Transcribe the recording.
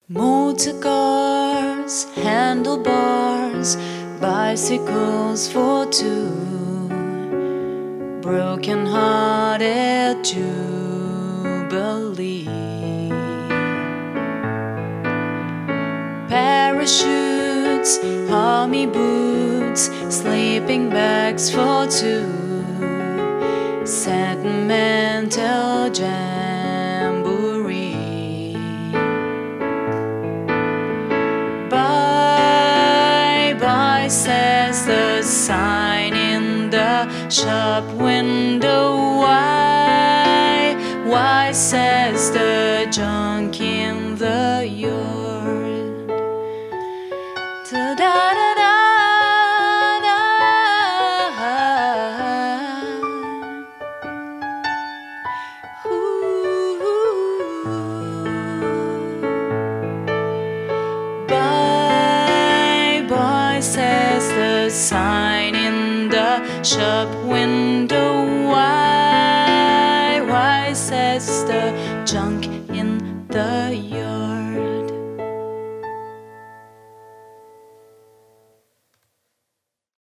Motor cars, handlebars, bicycles for two, broken-hearted jubilee. Parachutes, army boots, sleeping bags for two, sentimental jamboree. Bye bye, says the sign in the shop window. Why, says the junk in the yard. Da da da da da. Bye bye, says the sign in the shop window. Why, says the junk